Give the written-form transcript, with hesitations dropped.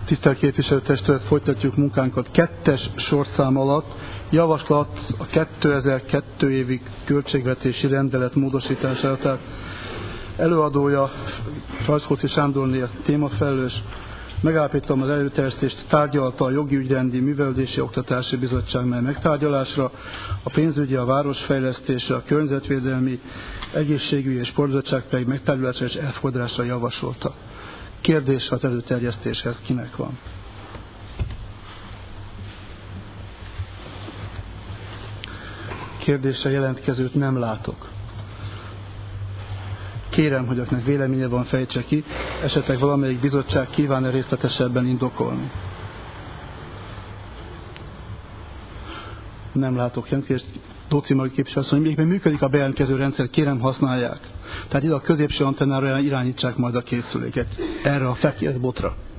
Tisztelt Képviselőtestület, folytatjuk munkánkat 2-es sorszám alatt. Javaslat a 2002 évi költségvetési rendelet módosítására. Tehát előadója Rajczkowski Sándorné a témafelelős. Megállapítom, az előterjesztést tárgyalta a Jogi Ügyrendi Művelődési Oktatási Bizottság megtárgyalásra, a pénzügyi, a városfejlesztésre, a környezetvédelmi, egészségügyi és sportbizottság pedig megtárgyalásra és elfogadásra javasolta. Kérdés az előterjesztéshez kinek van? Kérdésre jelentkezőt nem látok. Kérem, hogy akinek véleménye van, fejtse ki, esetleg valamelyik bizottság kíván-e részletesebben indokolni. Nem látok jelentkezést. Dóczi Margit képviselő asszony, még működik a bejelentkező rendszer, kérem használják. Tehát ide a középső antennára irányítsák majd a készüléket erre a fehér botra.